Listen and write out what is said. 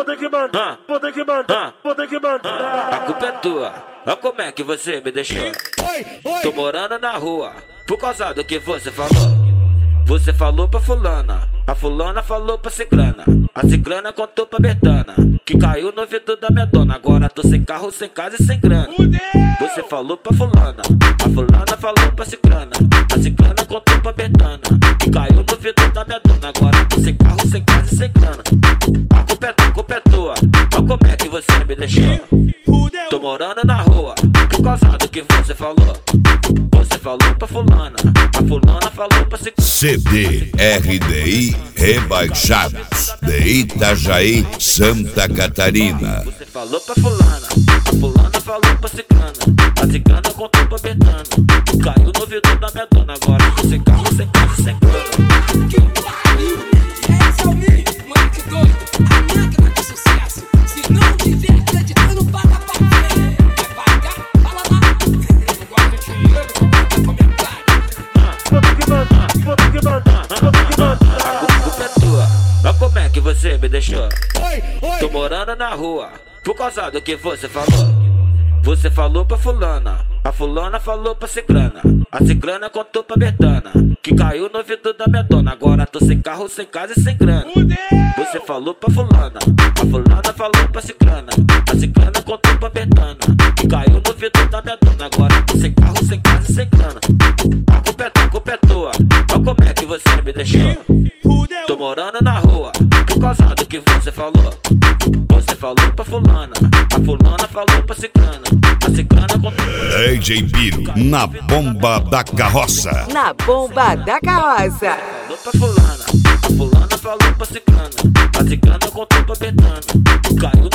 ter que mandar, vou ter que mandar, vou ter que mandar. A culpa é tua, olha como é que você me deixou. Tô morando na rua, por causa do que você falou. Você falou pra fulana, a fulana falou pra ciclana, a ciclana contou pra Betana, que caiu no ouvido da minha dona. Agora tô sem carro, sem casa e sem grana. Você falou pra fulana, a fulana falou pra ciclana, a ciclana contou pra Betana, que caiu no ouvido da minha dona. Agora tô sem carro, sem casa e sem grana. A culpa é tua, olha como é que você me deixou. Tô morando na rua, por causa do que você falou. Você falou pra fulana, a fulana falou pra ciclana. CD RDI Rebaixados de Itajaí, Santa Catarina. Você falou pra fulana, a fulana falou pra ciclana, a ciclana contou pra Betana, caiu no ouvido da minha dona. Agora tô sem carro, sem casa, sem grana. Que pariu! Esse é o mito, mano, que doido. A máquina de sucesso. Se não tiver acreditando, paga pra ver. Vai pagar? Fala lá. Eu não gosto de dinheiro, não gosto de comentário. Vou ter que mandar, vou ter que mandar, vou ter que mandar. A culpa é tua, olha como é que você me deixou. Tô morando na rua, por causa do que você falou. Você falou pra fulana, a fulana falou pra ciclana, a ciclana contou pra Betana, que caiu no ouvido da minha dona. Agora tô sem carro, sem casa e sem grana. Você falou pra fulana, a fulana falou pra ciclana, a ciclana contou pra Betana, que caiu no ouvido da minha dona. Agora tô sem carro, sem casa e sem grana. A culpa é tua, olha como é que você me deixou. Tô morando na rua, por causa do que você falou. Você falou pra fulana, a fulana falou pra ciclana, a ciclana contou. DJ Biro na bomba da carroça. Na bomba da carroça. Falou pra fulana, a fulana falou pra ciclana, a ciclana contou pra Betana, caiu